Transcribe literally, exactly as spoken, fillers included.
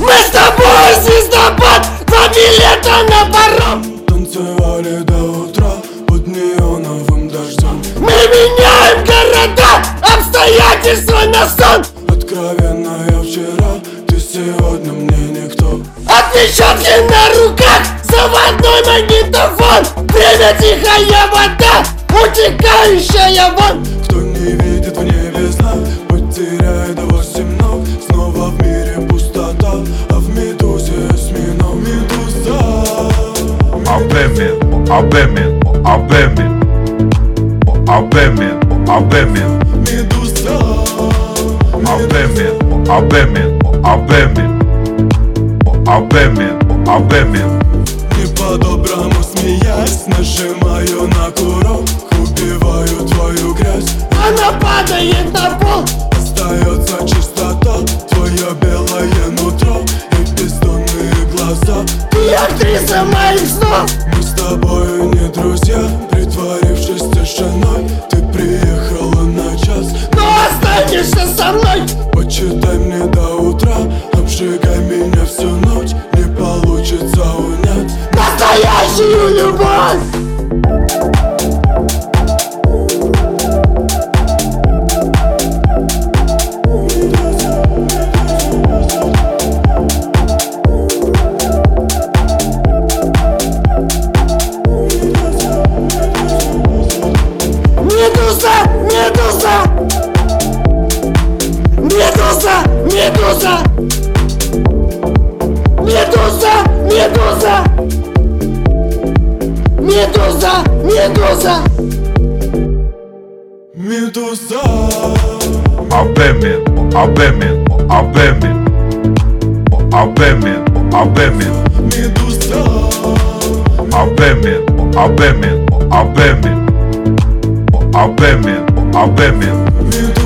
Мы с тобой звездопад, два билета на паром. Танцевали до утра под неоновым дождем. Мы меняем города, обстоятельства на сон. Откровенная вчера, ты сегодня мне никто. Отпечатки на руках, заводной магнитофон. Время тихая вода, утекающая вон. Кто не видит в небе знак, потеряет восемь ног. Снова в мире пустота, а в медузе осьминог. Медуза. Абемин, Абемин, Абемин, Абемин, Абемин, Медуза. Абемин, Абемин, Абемин, Абемин, Абемин. Не по-доброму смеясь, нажимаю на курок, убиваю твою грязь. Она падает на пол. Остается чистота, твое белое нутро и бездонные глаза. Ты актриса моих снов. Мы с тобой не друзья, притворившись тишиной. Ты приехала на час, Но останешься со мной. почитай мне до утра, обжигай меня всю ночь. Не получится унять Настоящую любовь. Медуза, медуза, медуза, медуза, медуза, медуза, медуза, медуза. Медуза. Абемин, Абемин, Абемин, Абемин, Абемин, Медуза. Абемин, Абемин, Абемин, Абемин, Абемин. Медуза.